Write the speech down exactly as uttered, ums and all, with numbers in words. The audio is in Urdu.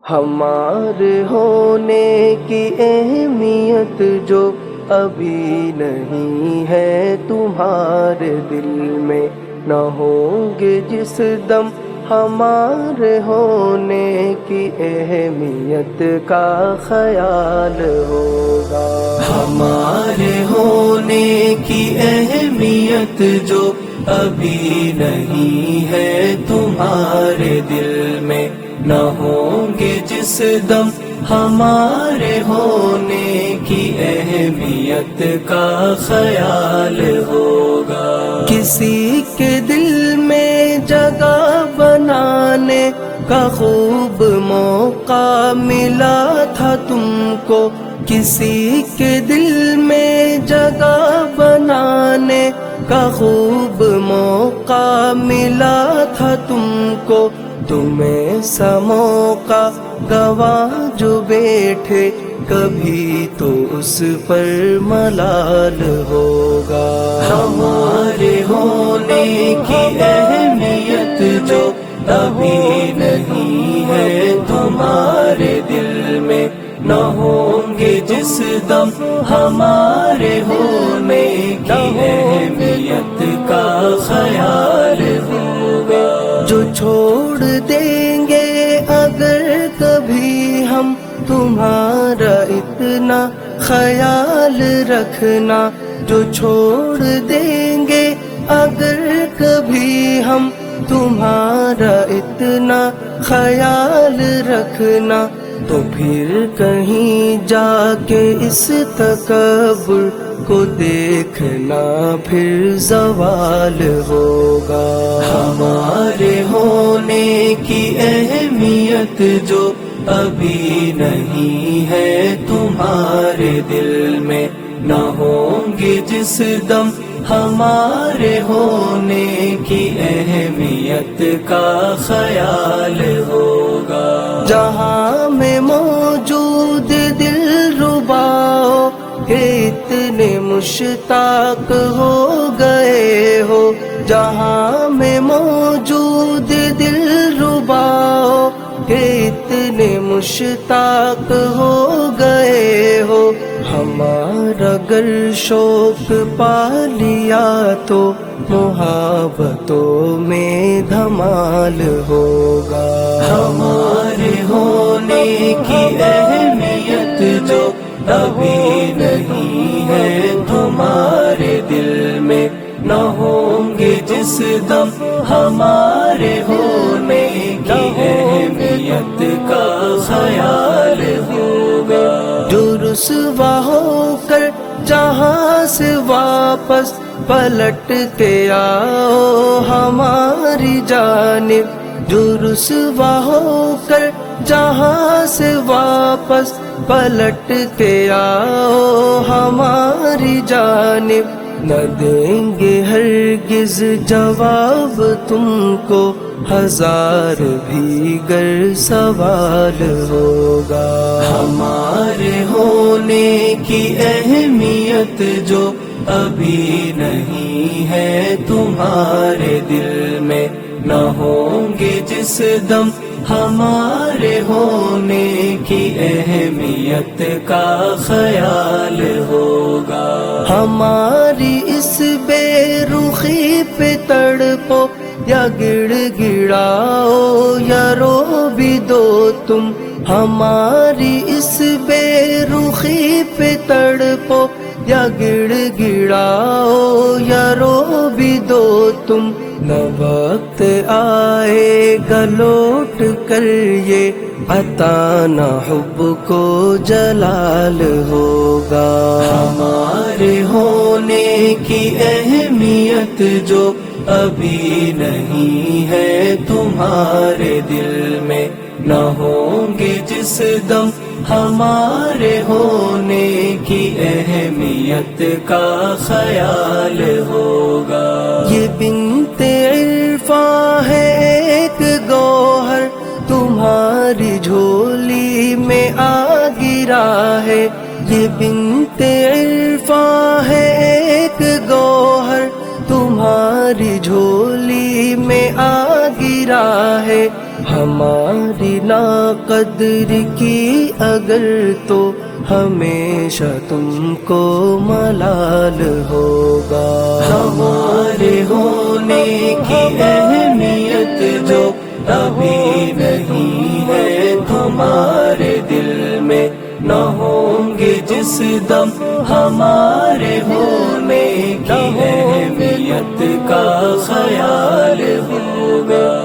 ہمارے ہونے کی اہمیت جو ابھی نہیں ہے تمہارے دل میں، نہ ہوں گے جس دم ہمارے ہونے کی اہمیت کا خیال ہوگا۔ ہمارے ہونے کی اہمیت جو ابھی نہیں ہے تمہارے دل میں، نہ ہوں گے جس دم ہمارے ہونے کی اہمیت کا خیال ہوگا۔ کسی کے دل میں جگہ بنانے کا خوب موقع ملا تھا تم کو، کسی کے دل میں جگہ بنانے کا خوب موقع ملا تھا تم کو، تمہیں سا موقع گواہ جو بیٹھے کبھی تو اس پر ملال ہوگا۔ ہمارے ہونے کی اہمیت جو ابھی نہیں ہے تمہارے دل میں، نہ ہوں گے جس دم ہمارے ہونے کی اہمیت کا خیال ہوگا۔ جو چھوڑ دیں گے اگر کبھی ہم تمہارا اتنا خیال رکھنا، جو چھوڑ دیں گے اگر کبھی ہم تمہارا اتنا خیال رکھنا، تو پھر کہیں جا کے اس تکبر کو دیکھنا پھر زوال ہوگا۔ ہمارے ہونے کی اہمیت جو ابھی نہیں ہے تمہارے دل میں، نہ ہوں گے جس دم ہمارے ہونے کی اہمیت کا خیال ہوگا۔ جہاں میں موجود دل رباؤ کہ اتنے مشتاق ہو گئے ہو، جہاں میں موجود دل رباؤ کہ اتنے مشتاق ہو گئے ہو، ہمارا گر شوق پا لیا تو محبتوں میں دھمال ہوگا۔ ہمارے ہونے کی اہمیت جو ابھی نہیں ہے تمہارے دل میں، نہ ہوں گے جس دم ہمارے ہونے کی اہمیت کا خیال ہوگا۔ جو رسوا ہو کر جہاں سے واپس پلٹ کے آؤ ہماری جانب، جو رسوا ہو کر جہاں سے واپس پلٹ کے آؤ ہماری جانب، نہ دیں گے ہرگز جواب تم کو ہزار بھی گر سوال ہوگا۔ ہمارے ہونے کی اہمیت جو ابھی نہیں ہے تمہارے دل میں، نہ ہوں گے جس دم ہمارے ہونے کی اہمیت کا خیال ہوگا۔ ہماری اس بے رخی پہ تڑپو یا گڑ گڑاؤ یا رو بھی دو تم، ہماری اس بے رخی پہ تڑپو یا گڑ گڑاؤ یا رو بھی دو تم، نہ وقت آئے گا لوٹ کر یہ عطا نہ حب کو جلال ہوگا۔ ہمارے ہونے کی اہمیت جو ابھی نہیں ہے تمہارے دل میں، نہ ہوں گے جس دم ہمارے ہونے کی اہمیت کا خیال ہوگا۔ یہ بنت عرفان ہے ایک گوہر تمہاری جھولی میں آ گرا ہے، یہ بنت عرفان ہے ایک گوہر تمہاری جھولی میں آ گرا ہے، ہماری ناقدر کی اگر تو ہمیشہ تم کو ملال ہوگا. ہمارے ہونے کی اہمیت جو ابھی نہیں ہے تمہارے دل میں نہ ہوں گے جس دم ہمارے ہونے کی اہمیت کا خیال ہوگا.